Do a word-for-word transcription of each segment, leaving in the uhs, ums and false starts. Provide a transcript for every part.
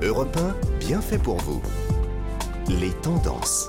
Europe un, bien fait pour vous. Les tendances.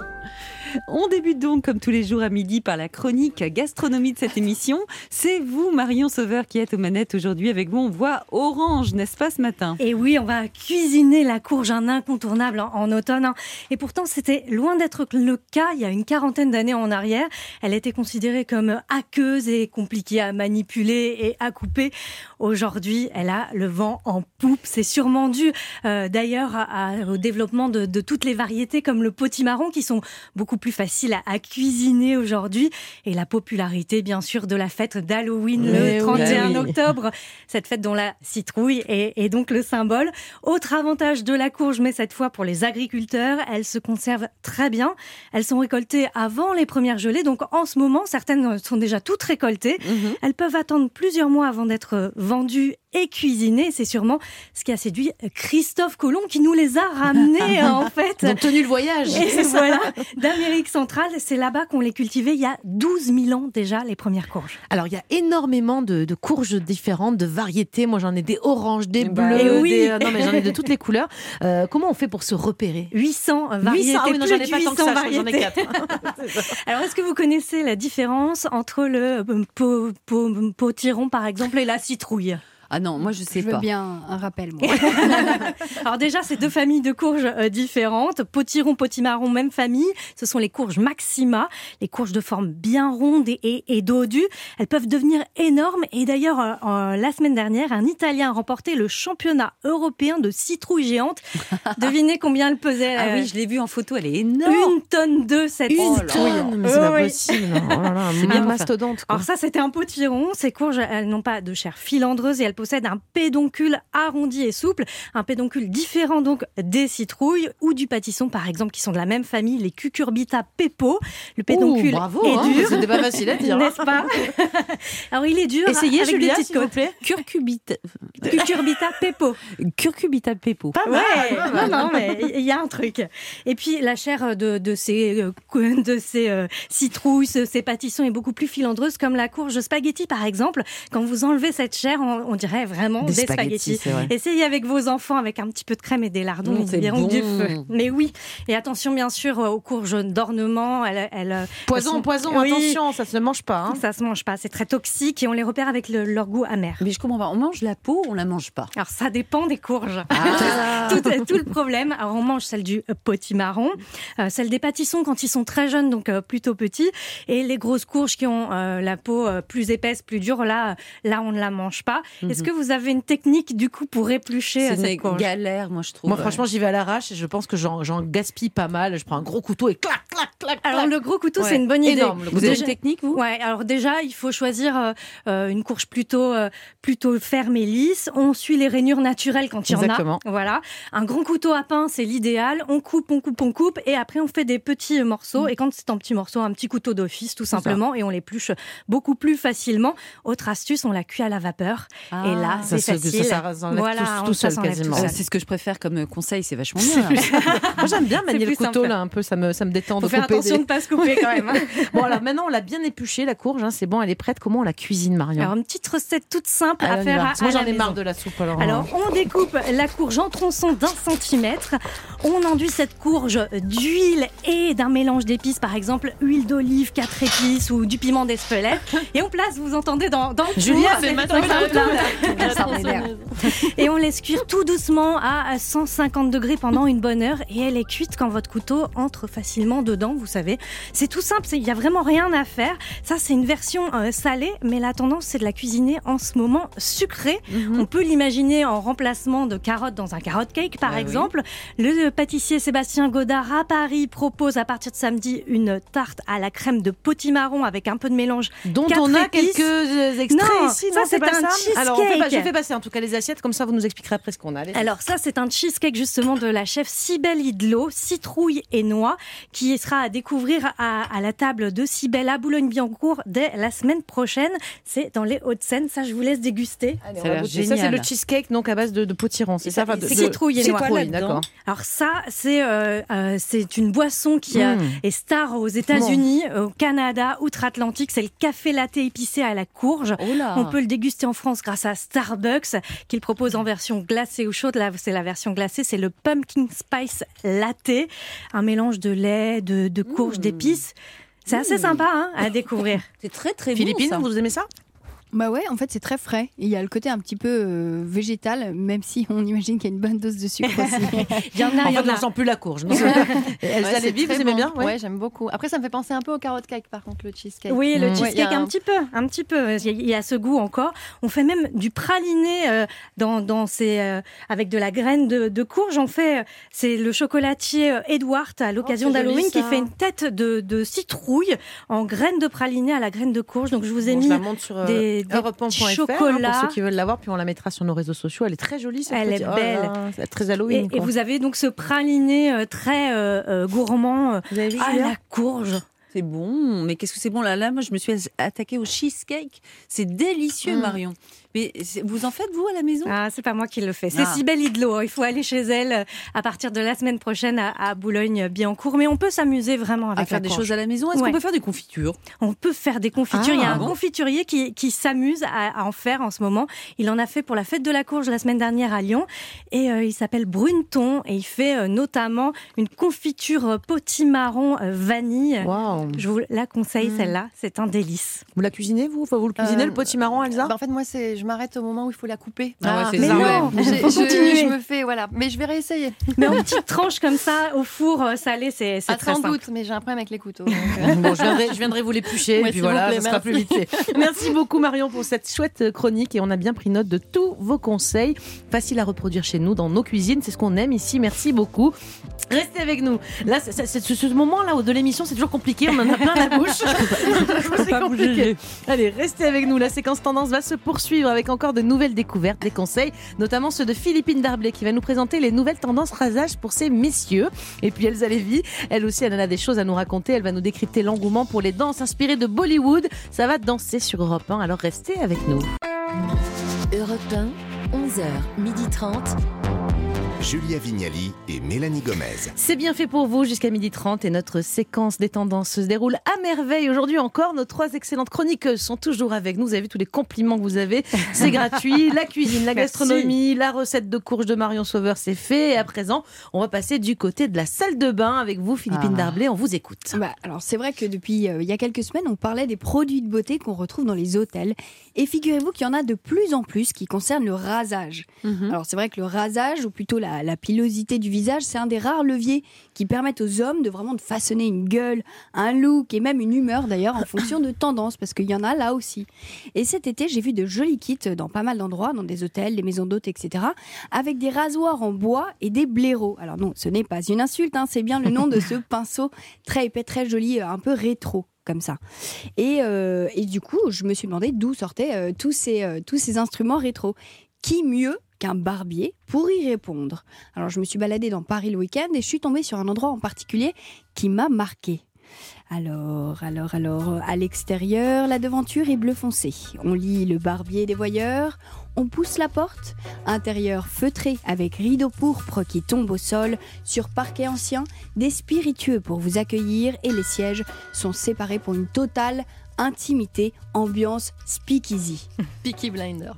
On débute donc, comme tous les jours à midi, par la chronique gastronomie de cette émission. C'est vous, Marion Sauveur, qui êtes aux manettes aujourd'hui. Avec vous, on voit orange, n'est-ce pas, ce matin ? Et oui, on va cuisiner la courge, un incontournable en, en automne. Et pourtant, c'était loin d'être le cas il y a une quarantaine d'années en arrière. Elle était considérée comme aqueuse et compliquée à manipuler et à couper. Aujourd'hui, elle a le vent en poupe. C'est sûrement dû euh, d'ailleurs à, à, au développement de, de toutes les variétés comme le potimarron qui sont beaucoup plus facile à, à cuisiner aujourd'hui, et la popularité bien sûr de la fête d'Halloween oui, le trente et un oui. octobre, cette fête dont la citrouille est, est donc le symbole. Autre avantage de la courge, mais cette fois pour les agriculteurs, elle se conserve très bien. Elles sont récoltées avant les premières gelées, donc en ce moment certaines sont déjà toutes récoltées. Mm-hmm. Elles peuvent attendre plusieurs mois avant d'être vendues et cuisinées. C'est sûrement ce qui a séduit Christophe Colomb qui nous les a ramenées en fait. Ils ont tenu le voyage. Et voilà, d'Amérique centrale, c'est là-bas qu'on les cultivait il y a douze mille ans déjà, les premières courges. Alors il y a énormément de, de courges différentes, de variétés. Moi j'en ai des oranges, des bah, bleus, oui. des, euh, non mais j'en ai de toutes les couleurs. Euh, comment on fait pour se repérer ? huit cents variétés. huit cents, ah oui, non, j'en ai pas tant que ça, variétés. j'en ai quatre. Alors est-ce que vous connaissez la différence entre le po, po, potiron par exemple et la citrouille ? Ah non, moi je sais je veux pas. bien un rappel, moi. Alors déjà, c'est deux familles de courges euh, différentes. Potiron, potimarron, même famille. Ce sont les courges Maxima, les courges de forme bien ronde et, et, et dodue. Elles peuvent devenir énormes. Et d'ailleurs, euh, euh, la semaine dernière, un Italien a remporté le championnat européen de citrouille géante. Devinez combien elle pesait. Ah euh, oui, je l'ai vue en photo, elle est énorme. Une tonne de cette Une citrouille. tonne, mais c'est Oh, pas oui. possible. Oh là là, C'est bien un pour mastodonte. Quoi. Alors ça, c'était un potiron. Ces courges, elles n'ont pas de chair filandreuse et elles possèdent un pédoncule arrondi et souple. Un pédoncule différent donc des citrouilles ou du pâtisson, par exemple, qui sont de la même famille, les Cucurbita pepo. Le pédoncule Ouh, bravo, est hein, dur. c'était pas facile à dire. N'est-ce pas ? Alors il est dur. Essayez, avec Julia, des petites s'il vous côtes. plaît. Curcubita, Cucurbita pepo. Curcubita pepo. Pas mal, Ouais, pas non, mal. non, mais il y a un truc. Et puis la chair de, de ces, euh, de ces euh, citrouilles, ce- ces pâtissons est beaucoup plus filandreuse, comme la courge spaghetti par exemple. Quand vous enlevez cette chair, on, on dirait vraiment Des des, spaghettis, spaghettis. c'est vrai. Essayez avec vos enfants avec un petit peu de crème et des lardons, Mmh, ils c'est verront bon. du feu. Mais oui. Et attention bien sûr aux courges d'ornement. Elles, elles, Poison, elles sont- poison, Oui. attention, ça se mange pas. Hein. Ça se mange pas, c'est très toxique et on les repère avec le- leur goût amer. Mais je comprends pas, on mange la peau, on la mange pas. Alors ça dépend des courges. Ah. tout, tout le problème. Alors on mange celle du potimarron, euh, celle des pâtissons quand ils sont très jeunes, donc euh, plutôt petits, et les grosses courges qui ont euh, la peau euh, plus épaisse, plus dure. Là, là on ne la mange pas. Mhm. Est-ce que vous avez une technique du coup pour éplucher C'est euh, cette une courge ? galère, moi je trouve. Moi franchement j'y vais à l'arrache et je pense que j'en, j'en gaspille pas mal. Je prends un gros couteau et clac, clac, clac, clac. Alors le gros couteau, Ouais. c'est une bonne idée. Énorme, le Vous couteau. avez Déjà- une technique, vous ? Ouais, alors déjà, il faut choisir euh, euh, une courge plutôt euh, plutôt ferme et lisse. On suit les rainures naturelles quand il y en a. Exactement. Voilà. Un grand couteau à pain, c'est l'idéal. On coupe, on coupe, on coupe, et après on fait des petits euh, morceaux. Et quand c'est en petits morceaux, un petit couteau d'office, tout simplement, et on l'épluche beaucoup plus facilement. Autre astuce, on la cuit à la vapeur. Ah, et là, Ça, c'est se- facile. ça, ça s'enlève Voilà, tout, on- tout ça seul s'enlève tout quasiment. seul. Euh, c'est ce que je préfère comme conseil, c'est vachement bien. Moi j'aime bien manier C'est le plus couteau simple. là un peu, ça me, ça me détend Faut de faire couper attention des- de ne pas se couper quand même. Bon alors maintenant on l'a bien épluchée la courge, hein, c'est bon, elle est prête. Comment on la cuisine, Marion? Alors, une petite recette toute simple Allez, à on y faire va. à, Parce que moi à j'en la ai marre maison. de la soupe alors. Alors, on découpe la courge en tronçons d'un centimètre. On enduit cette courge d'huile et d'un mélange d'épices, par exemple huile d'olive, quatre épices ou du piment d'Espelette. Et on place, vous entendez, dans, dans le four. Julia, C'est c'est très maintenant simple, que hein. Ça m'énerve. Et on laisse cuire tout doucement à cent cinquante degrés pendant une bonne heure. Et elle est cuite quand votre couteau entre facilement dedans, vous savez. C'est tout simple, il n'y a vraiment rien à faire. Ça, c'est une version euh, salée, mais la tendance, c'est de la cuisiner en ce moment sucrée. Mhm. On peut l'imaginer en remplacement de carottes dans un carrot cake, par Ah oui. exemple. Le pâtissier Sébastien Godard à Paris propose à partir de samedi une tarte à la crème de potimarron avec un peu de mélange. dont Quatre on a épices. quelques euh, extraits Non, ici. ça, non, c'est pas un ça Alors on fait pas, je cheesecake. fais passer en tout cas les assiettes, comme ça vous nous expliquerez après ce qu'on a. Allez. Alors ça, c'est un cheesecake justement de la chef Cybèle Idlo, citrouille et noix, qui sera à découvrir à, à la table de Cybèle à Boulogne-Billancourt dès la semaine prochaine. C'est dans les Hauts-de-Seine. Ça, je vous laisse déguster. Allez, ça, a l'air génial. Ça, c'est le cheesecake donc à base de, de potiron, c'est ça, ça de, C'est de, citrouille et c'est noix. quoi là-dedans ? D'accord. Alors ça, c'est euh, euh, c'est une boisson qui euh, Mmh. est star aux États-Unis, mmh. au Canada, outre-Atlantique. C'est le café latte épicé à la courge. Oh là. On peut le déguster en France grâce à Starbucks, qui le propose en version glacée ou chaude. Là, c'est la version glacée. C'est le pumpkin spice latte, un mélange de lait, de, de courge, mmh. d'épices. C'est assez sympa hein, à découvrir. C'est très très Philippine, bon, ça. vous aimez ça ? Bah ouais, en fait c'est très frais. Il y a le côté un petit peu euh, végétal, même si on imagine qu'il y a une bonne dose de sucre aussi. Il y en a, En il y fait, en a. on sent plus la courge. Non Elsa Ouais, Lévy, vous très aimez bon. bien ? Ouais, Ouais. j'aime beaucoup. Après ça me fait penser un peu au carrot cake par contre, le cheesecake. Oui, le Mmh. cheesecake, Ouais, y a un... un petit peu, un petit peu. Il y a ce goût encore. On fait même du praliné euh, dans, dans ces, euh, avec de la graine de, de courge. On fait, c'est le chocolatier euh, Edward à l'occasion Oh, c'est d'Halloween joli, qui ça. fait une tête de, de citrouille en graine de praliné à la graine de courge. Donc je vous ai Bon, mis je la montre sur euh, des, des europe un point f r hein, chocolats. pour ceux qui veulent la voir, puis on la mettra sur nos réseaux sociaux. Elle est très jolie, cette Elle petite... est oh belle. là, c'est très Halloween. Et, et quoi. vous avez donc ce praliné euh, très euh, euh, gourmand euh, Vous avez vu, à Julia la courge. C'est bon, mais qu'est-ce que c'est bon là, là, moi je me suis attaquée au cheesecake. C'est délicieux, Mm. Marion. Mais c'est- vous en faites vous à la maison ? Ah, c'est pas moi qui le fais. C'est Ah. Cybèle Idlo. Il faut aller chez elle euh, à partir de la semaine prochaine à, à Boulogne-Billancourt. Mais on peut s'amuser vraiment avec À faire la des courge. choses à la maison ? Est-ce Ouais. qu'on peut faire des confitures ? On peut faire des confitures. Ah, Il y a un bon confiturier qui, qui s'amuse à, à en faire en ce moment. Il en a fait pour la fête de la courge la semaine dernière à Lyon. Et euh, il s'appelle Bruneton. Et il fait euh, notamment une confiture euh, potimarron euh, vanille. Waouh. Je vous la conseille, Mm. celle-là. C'est un délice. Vous la cuisinez, vous Enfin, vous le cuisinez, Euh, le potimarron, Elsa Bah, en fait moi c'est, je m'arrête au moment où il faut la couper. Ah ouais, c'est mais ça. non, Ouais, j'ai- faut je, continuer. je me fais voilà, mais je vais réessayer. Mais en petites tranches comme ça, au four euh, salé, c'est c'est Ah, très sans simple. doute, mais j'ai un problème avec les couteaux. donc, euh. Bon, je viendrai, je viendrai vous l'éplucher, Ouais, et puis s'il voilà, vous plaît, ça sera merci. plus vite fait. Merci beaucoup Marion pour cette chouette chronique et on a bien pris note de tous vos conseils. Facile à reproduire chez nous, dans nos cuisines, c'est ce qu'on aime ici. Merci beaucoup. Restez avec nous. Là, c'est, c'est, c'est ce, ce moment-là de l'émission, c'est toujours compliqué, on en a plein la bouche. C'est pas compliqué. bouger. Allez, restez avec nous. La séquence tendance va se poursuivre avec encore de nouvelles découvertes, des conseils, notamment ceux de Philippine Darblay qui va nous présenter les nouvelles tendances rasage pour ces messieurs. Et puis Elsa Lévy, elle aussi, elle en a des choses à nous raconter. Elle va nous décrypter l'engouement pour les danses inspirées de Bollywood. Ça va danser sur Europe un, alors restez avec nous. Europe un, onze heures, midi trente. Julia Vignali et Mélanie Gomez. C'est bien fait pour vous jusqu'à midi trente et notre séquence des tendances se déroule à merveille. Aujourd'hui encore, nos trois excellentes chroniqueuses sont toujours avec nous. Vous avez vu tous les compliments que vous avez. C'est gratuit. La cuisine, la gastronomie, la recette de courge de Marion Sauveur, c'est fait. Et à présent, on va passer du côté de la salle de bain avec vous, Philippine Ah. Darblay. On vous écoute. Bah, alors c'est vrai que depuis euh, il y a quelques semaines, on parlait des produits de beauté qu'on retrouve dans les hôtels. Et figurez-vous qu'il y en a de plus en plus qui concernent le rasage. Mhm. Alors c'est vrai que le rasage, ou plutôt la, la pilosité du visage, c'est un des rares leviers qui permettent aux hommes de vraiment de façonner une gueule, un look et même une humeur d'ailleurs en fonction de tendance, parce qu'il y en a là aussi. Et cet été, j'ai vu de jolis kits dans pas mal d'endroits, dans des hôtels, des maisons d'hôtes, et cetera, avec des rasoirs en bois et des blaireaux. Alors non, ce n'est pas une insulte, hein, c'est bien le nom de ce pinceau très épais, très joli, un peu rétro. Comme ça. Et, euh, et du coup, je me suis demandé d'où sortaient euh, tous, ces, euh, tous ces instruments rétro. Qui mieux qu'un barbier pour y répondre? Alors, je me suis baladée dans Paris le week-end et je suis tombée sur un endroit en particulier qui m'a marquée. Alors, alors, alors, à l'extérieur, la devanture est bleu foncé. On lit le barbier des voyeurs, on pousse la porte. Intérieur feutré avec rideau pourpre qui tombe au sol. Sur parquet ancien, des spiritueux pour vous accueillir et les sièges sont séparés pour une totale intimité, ambiance speakeasy. Peaky Blinders.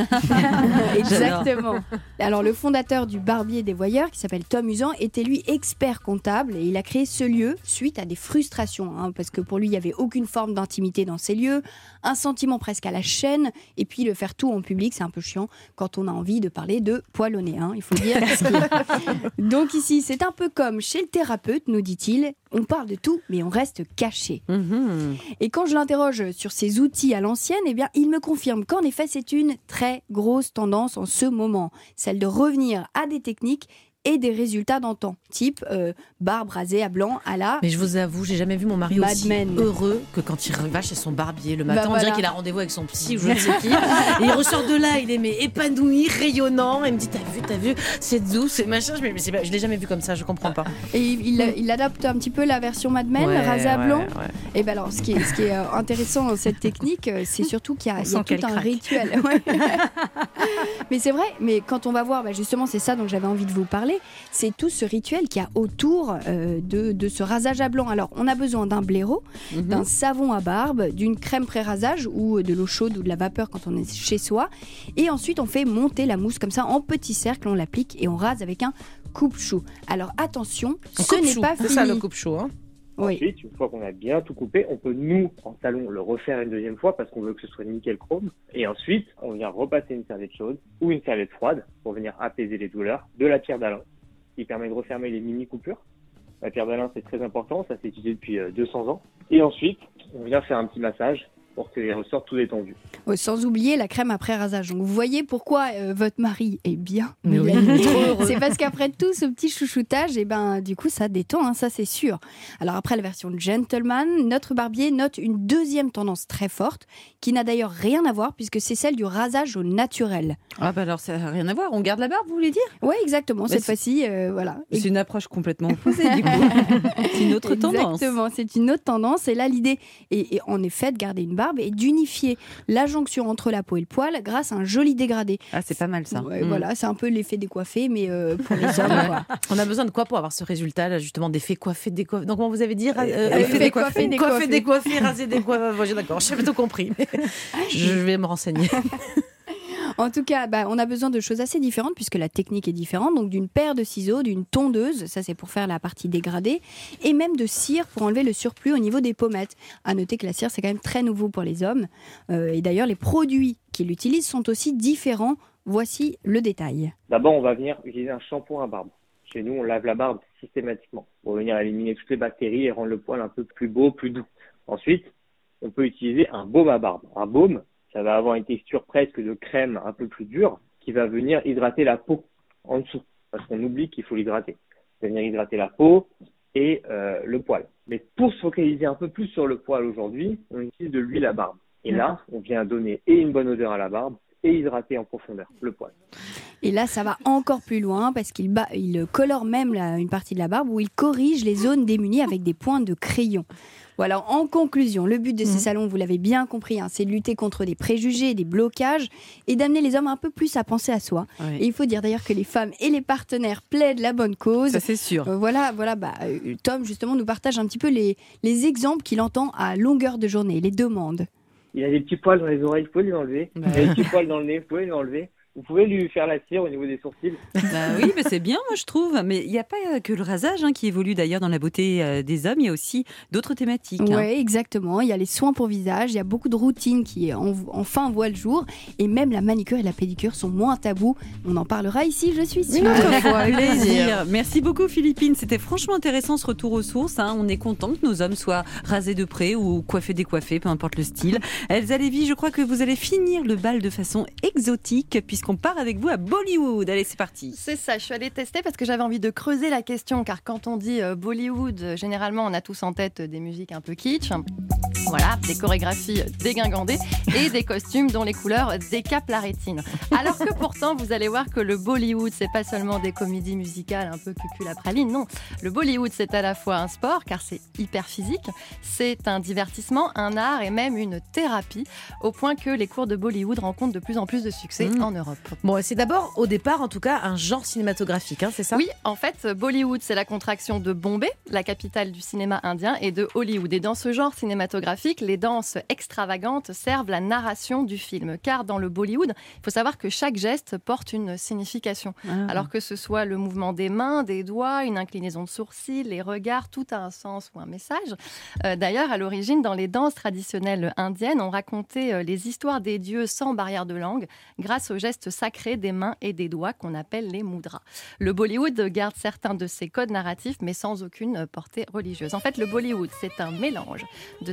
Exactement. Alors le fondateur du Barbier des Voyeurs, qui s'appelle Tom Usan, était lui expert comptable et il a créé ce lieu suite à des frustrations, hein, parce que pour lui il n'y avait aucune forme d'intimité dans ces lieux, un sentiment presque à la chaîne, et puis le faire tout en public c'est un peu chiant quand on a envie de parler de poil au nez, hein, il faut dire ce qui est. Donc ici c'est un peu comme chez le thérapeute, nous dit-il, on parle de tout mais on reste caché. Mmh. Et quand je l'interroge sur ses outils à l'ancienne, eh bien, il me confirme qu'en effet, c'est une très grosse tendance en ce moment, celle de revenir à des techniques et des résultats d'antan, type euh, barbe rasée à blanc à la... Mais je vous avoue, j'ai jamais vu mon mari Mad aussi Men. heureux que quand il va chez son barbier le matin. Bah On voilà. dirait qu'il a rendez-vous avec son psy ou je ne sais qui. Et il ressort de là, il est mais épanoui, rayonnant. Et il me dit, t'as vu, t'as vu, c'est doux, c'est machin. Je, mais c'est pas, je l'ai jamais vu comme ça, je comprends pas. Et il, il, il adapte un petit peu la version Mad Men, Ouais, rasée à ouais, blanc. ouais. Et ben alors, ce qui est, ce qui est euh, intéressant dans cette technique, euh, c'est surtout qu'il y a, On il y a sent tout qu'elle un craque. rituel. Ouais. Mais c'est vrai, mais quand on va voir, bah justement, c'est ça dont j'avais envie de vous parler, c'est tout ce rituel qu'il y a autour euh, de, de ce rasage à blanc. Alors, on a besoin d'un blaireau, Mhm. d'un savon à barbe, d'une crème pré-rasage ou de l'eau chaude ou de la vapeur quand on est chez soi. Et ensuite, on fait monter la mousse comme ça en petits cercles, on l'applique et on rase avec un coupe-chou. Alors, attention, Un ce n'est coupe-chou, pas c'est fini. ça le coupe-chou. Hein. Oui. Ensuite, une fois qu'on a bien tout coupé, on peut, nous, en salon, le refaire une deuxième fois parce qu'on veut que ce soit nickel chrome. Et ensuite, on vient repasser une serviette chaude ou une serviette froide pour venir apaiser les douleurs, de la pierre d'Alain, qui permet de refermer les mini-coupures. La pierre d'Alain, c'est très important, ça s'est utilisé depuis euh, deux cents ans. Et ensuite, on vient faire un petit massage pour qu'ils ressortent tout détendus. Oh, sans oublier la crème après rasage. Donc vous voyez pourquoi euh, votre mari est bien. Mais oui, il est trop heureux. C'est parce qu'après tout ce petit chouchoutage, et ben du coup ça détend, hein, ça c'est sûr. Alors après la version gentleman, notre barbier note une deuxième tendance très forte qui n'a d'ailleurs rien à voir puisque c'est celle du rasage au naturel. Ah bah alors ça n'a rien à voir, on garde la barbe, vous voulez dire? Ouais, exactement. Mais Cette c'est- fois-ci, euh, voilà. Et- C'est une approche complètement opposée du coup. C'est une autre tendance. Exactement, c'est une autre tendance. Et là, l'idée est, est en effet de garder une barbe et d'unifier la jonction entre la peau et le poil grâce à un joli dégradé. Ah, c'est pas mal ça. Ouais, Mm. Voilà, c'est un peu l'effet décoiffé, mais euh, pour les hommes. Quoi. On a besoin de quoi pour avoir ce résultat là, justement, d'effet coiffé, décoiffé. Donc, comment vous avez dit ra- euh, Effet effet décoiffé, décoiffé. coiffé, décoiffé, rasé, décoiffé. Bon, j'ai d'accord, j'ai tout compris. Mais je vais me renseigner. En tout cas, bah, on a besoin de choses assez différentes puisque la technique est différente. Donc d'une paire de ciseaux, d'une tondeuse, ça c'est pour faire la partie dégradée, et même de cire pour enlever le surplus au niveau des pommettes. À noter que la cire c'est quand même très nouveau pour les hommes. Euh, et d'ailleurs, les produits qu'ils utilisent sont aussi différents. Voici le détail. D'abord, on va venir utiliser un shampoing à barbe. Chez nous, on lave la barbe systématiquement pour venir éliminer toutes les bactéries et rendre le poil un peu plus beau, plus doux. Ensuite, on peut utiliser un baume à barbe. Un baume, ça va avoir une texture presque de crème un peu plus dure qui va venir hydrater la peau en dessous. Parce qu'on oublie qu'il faut l'hydrater. Ça va venir hydrater la peau et euh, le poil. Mais pour se focaliser un peu plus sur le poil aujourd'hui, on utilise de l'huile à barbe. Et là, on vient donner et une bonne odeur à la barbe et hydrater en profondeur le poil. Et là, ça va encore plus loin parce qu'il ba- il colore même la- une partie de la barbe où il corrige les zones démunies avec des points de crayon. Voilà, en conclusion, le but de ces Mhm. salons, vous l'avez bien compris, hein, c'est de lutter contre des préjugés, des blocages et d'amener les hommes un peu plus à penser à soi. Ouais. Et il faut dire d'ailleurs que les femmes et les partenaires plaident la bonne cause. Ça c'est sûr. Euh, voilà, voilà, bah, euh, Tom justement nous partage un petit peu les, les exemples qu'il entend à longueur de journée, les demandes. Il a des petits poils dans les oreilles, vous pouvez les enlever. Bah. Il a des petits poils dans le nez, vous pouvez les enlever. Vous pouvez lui faire la cire au niveau des sourcils. Bah oui, mais c'est bien, moi je trouve. Mais il n'y a pas que le rasage hein, qui évolue d'ailleurs dans la beauté euh, des hommes. Il y a aussi d'autres thématiques. hein. Oui, exactement. Il y a les soins pour visage, il y a beaucoup de routines qui en- enfin voient le jour. Et même la manicure et la pédicure sont moins tabous. On en parlera ici, je suis sûre. Une autre fois, avec plaisir. Merci beaucoup Philippine, c'était franchement intéressant ce retour aux sources. hein. On est content que nos hommes soient rasés de près ou coiffés, décoiffés, peu importe le style. Elsa Lévy, je crois que vous allez finir le bal de façon exotique puisqu'on part avec vous à Bollywood. Allez, c'est parti. C'est ça, je suis allée tester parce que j'avais envie de creuser la question, car quand on dit euh, Bollywood, euh, généralement on a tous en tête euh, des musiques un peu kitsch, voilà, des chorégraphies dégingandées et des costumes dont les couleurs décapent la rétine. Alors que pourtant, vous allez voir que le Bollywood, c'est pas seulement des comédies musicales un peu cucul à praline, non. Le Bollywood, c'est à la fois un sport, car c'est hyper physique, c'est un divertissement, un art et même une thérapie, au point que les cours de Bollywood rencontrent de plus en plus de succès Mmh. en Europe. Bon, c'est d'abord, au départ, en tout cas, un genre cinématographique, hein, c'est ça? Oui, en fait, Bollywood, c'est la contraction de Bombay, la capitale du cinéma indien, et de Hollywood. Et dans ce genre cinématographique, les danses extravagantes servent la narration du film. Car dans le Bollywood, il faut savoir que chaque geste porte une signification. Ah. Alors que ce soit le mouvement des mains, des doigts, une inclinaison de sourcils, les regards, tout a un sens ou un message. Euh, d'ailleurs, à l'origine, dans les danses traditionnelles indiennes, on racontait euh, les histoires des dieux sans barrière de langue, grâce aux gestes sacrés des mains et des doigts qu'on appelle les mudras. Le Bollywood garde certains de ses codes narratifs, mais sans aucune portée religieuse. En fait, le Bollywood, c'est un mélange de sept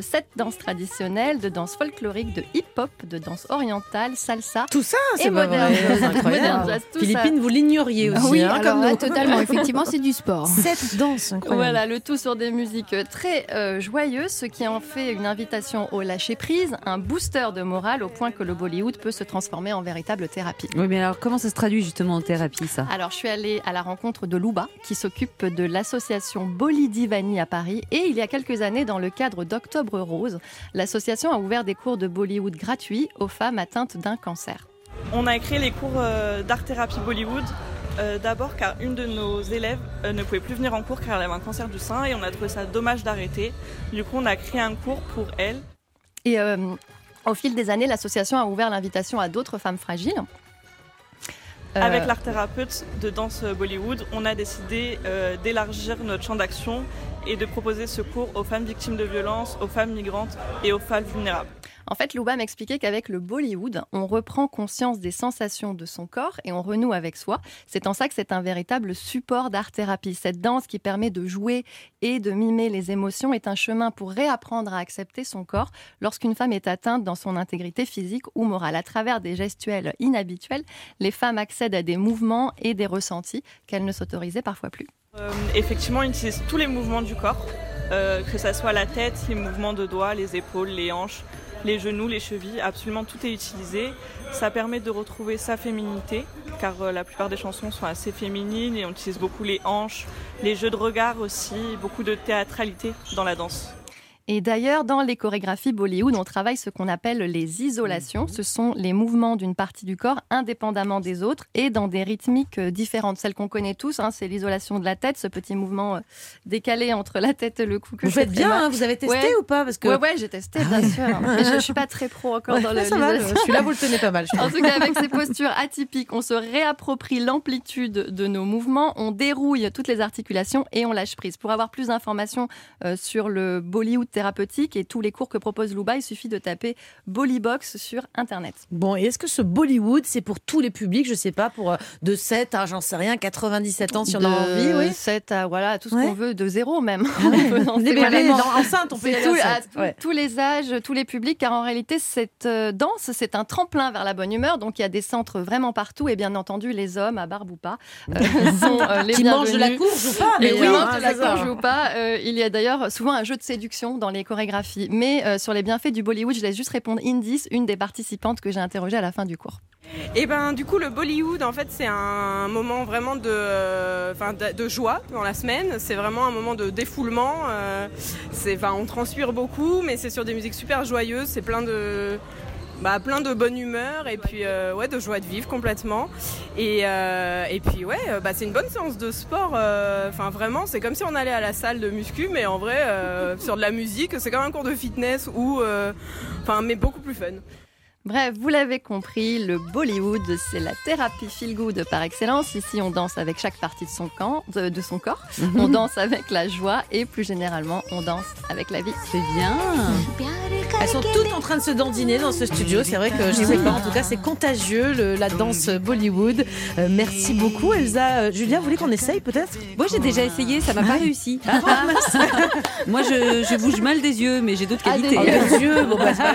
danse traditionnelle, de danse folklorique, de hip-hop, de danse orientale, salsa. Tout ça, c'est et pas moderne vrai. jazz. Incroyable. Moderne jazz, tout Philippine, ça. vous l'ignoriez aussi, Oui, hein, alors comme là, nous. totalement. Effectivement, c'est du sport. Cette danse, incroyable. Voilà, le tout sur des musiques très euh, joyeuses, ce qui en fait une invitation au lâcher-prise, un booster de morale au point que le Bollywood peut se transformer en véritable thérapie. Oui, mais alors comment ça se traduit justement en thérapie, ça ? Alors, je suis allée à la rencontre de Louba, qui s'occupe de l'association Bolly Divani à Paris. Et il y a quelques années, dans le cadre d'Octobre Rose, l'association a ouvert des cours de Bollywood gratuits aux femmes atteintes d'un cancer. On a créé les cours euh, d'art-thérapie Bollywood. Euh, d'abord car une de nos élèves euh, ne pouvait plus venir en cours car elle avait un cancer du sein et on a trouvé ça dommage d'arrêter. Du coup, on a créé un cours pour elle. Et euh, au fil des années, l'association a ouvert l'invitation à d'autres femmes fragiles. Euh, Avec l'art thérapeute de danse Bollywood, on a décidé euh, d'élargir notre champ d'action et de proposer ce cours aux femmes victimes de violences, aux femmes migrantes et aux femmes vulnérables. En fait, Louba m'expliquait qu'avec le Bollywood, on reprend conscience des sensations de son corps et on renoue avec soi. C'est en ça que c'est un véritable support d'art-thérapie. Cette danse qui permet de jouer et de mimer les émotions est un chemin pour réapprendre à accepter son corps lorsqu'une femme est atteinte dans son intégrité physique ou morale. À travers des gestuels inhabituels, les femmes accèdent à des mouvements et des ressentis qu'elles ne s'autorisaient parfois plus. Euh, effectivement, on utilise tous les mouvements du corps, euh, que ce soit la tête, les mouvements de doigts, les épaules, les hanches, les genoux, les chevilles, absolument tout est utilisé. Ça permet de retrouver sa féminité, car euh, la plupart des chansons sont assez féminines et on utilise beaucoup les hanches, les jeux de regard aussi, beaucoup de théâtralité dans la danse. Et d'ailleurs, dans les chorégraphies Bollywood, on travaille ce qu'on appelle les isolations. Ce sont les mouvements d'une partie du corps indépendamment des autres et dans des rythmiques différentes. Celle qu'on connaît tous, hein, c'est l'isolation de la tête, ce petit mouvement décalé entre la tête et le cou. Que vous faites bien, hein, vous avez testé ouais. ou pas parce que... Ouais, ouais, j'ai testé, bien sûr. Mais je ne suis pas très pro encore ouais, dans le, ça va, celui-là, vous le tenez pas mal. Je en tout cas, avec ces postures atypiques, on se réapproprie l'amplitude de nos mouvements, on dérouille toutes les articulations et on lâche prise. Pour avoir plus d'informations euh, sur le Bollywood thérapeutique et tous les cours que propose Louba, il suffit de taper Bollybox sur Internet. Bon, et est-ce que ce Bollywood, c'est pour tous les publics, je sais pas, pour de sept à, j'en sais rien, quatre-vingt-dix-sept ans si on a envie, oui. sept à, voilà, tout ce ouais. qu'on veut, de zéro même. Les bébés enceintes, on peut tout, à, tout, ouais. tous les âges, tous les publics, car en réalité, cette danse, c'est un tremplin vers la bonne humeur, donc il y a des centres vraiment partout, et bien entendu, les hommes, à barbe ou pas, euh, sont euh, les qui bienvenus. mangent de la courge ou pas, mais mais oui, oui, mangent de la courge ou pas. Euh, il y a d'ailleurs souvent un jeu de séduction dans les chorégraphies. Mais euh, sur les bienfaits du Bollywood, je laisse juste répondre Indice, une des participantes que j'ai interrogée à la fin du cours. Et ben du coup le Bollywood en fait c'est un moment vraiment de, euh, de, de joie dans la semaine. C'est vraiment un moment de défoulement. Euh, c'est, on transpire beaucoup, mais c'est sur des musiques super joyeuses. C'est plein de Bah, plein de bonne humeur et puis euh, ouais, de joie de vivre complètement et, euh, et puis ouais bah, c'est une bonne séance de sport, enfin euh, vraiment c'est comme si on allait à la salle de muscu mais en vrai euh, sur de la musique, c'est comme un cours de fitness ou enfin euh, mais beaucoup plus fun. Bref, vous l'avez compris, le Bollywood, c'est la thérapie feel-good par excellence. Ici, on danse avec chaque partie de son, camp, de, de son corps. Mm-hmm. On danse avec la joie et plus généralement, on danse avec la vie. C'est bien. Elles sont toutes en train de se dandiner dans ce studio. C'est vrai que je sais pas, en tout cas, c'est contagieux, le, la danse Bollywood. Euh, merci beaucoup, Elsa. Euh, Julia, vous voulez qu'on essaye peut-être ? Moi, j'ai déjà essayé, ça m'a pas réussi. Ah, moi, je, je bouge mal des yeux, mais j'ai d'autres ah, qualités. Des, oh, des yeux, bon, bah, c'est pas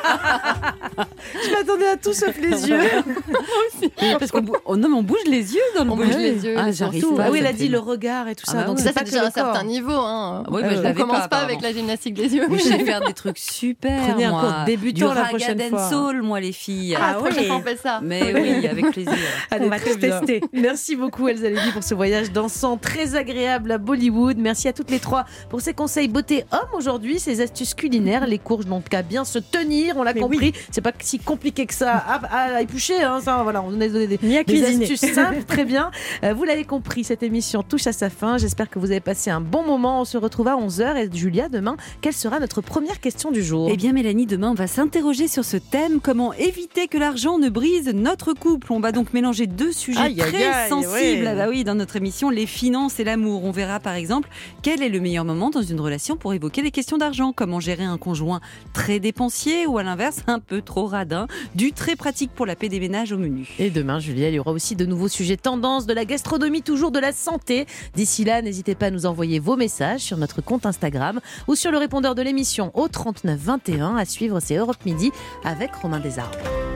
grave. Je m'attendais à tout sauf les yeux. Parce qu'on bou- oh non, mais on bouge les yeux dans le on bouge les yeux. Ah, j'arrive surtout. pas. Ah oui, elle a dit le regard et tout ah ça. bah donc oui. c'est ça, pas c'est que déjà le un certain corps. niveau. Hein. Oui, bah, euh, je on l'avais commence pas, pas avec la gymnastique des yeux. Mais je vais faire des trucs super. Prenez moi. un cours débutant du la prochaine raga fois. soul, moi les filles. Ah, ah oui, on fait ça. Mais oui, avec plaisir. Allez, on va tout tester. Merci beaucoup Elsa Lévy pour ce voyage dansant très agréable à Bollywood. Merci à toutes les trois pour ces conseils beauté homme aujourd'hui, ces astuces culinaires, les courges donc à bien se tenir. On l'a Mais compris, oui. C'est pas si compliqué que ça à, à éplucher. Hein, ça, voilà, on nous a donné des, des astuces simples, très bien. Euh, vous l'avez compris, cette émission touche à sa fin. J'espère que vous avez passé un bon moment. On se retrouve à onze heures et Julia, demain, quelle sera notre première question du jour ? Eh bien Mélanie, demain on va s'interroger sur ce thème, comment éviter que l'argent ne brise notre couple. On va donc mélanger deux sujets aïe, très aïe, sensibles ouais. bah oui, dans notre émission, les finances et l'amour. On verra par exemple quel est le meilleur moment dans une relation pour évoquer les questions d'argent, comment gérer un conjoint très dépensier ou à l'inverse un peu trop radin, du très pratique pour la paix des ménages au menu. Et demain, Julia, il y aura aussi de nouveaux sujets tendances, de la gastronomie, toujours de la santé. D'ici là, n'hésitez pas à nous envoyer vos messages sur notre compte Instagram ou sur le répondeur de l'émission au trente-neuf vingt et un. À suivre, c'est Europe Midi avec Romain Desarbes.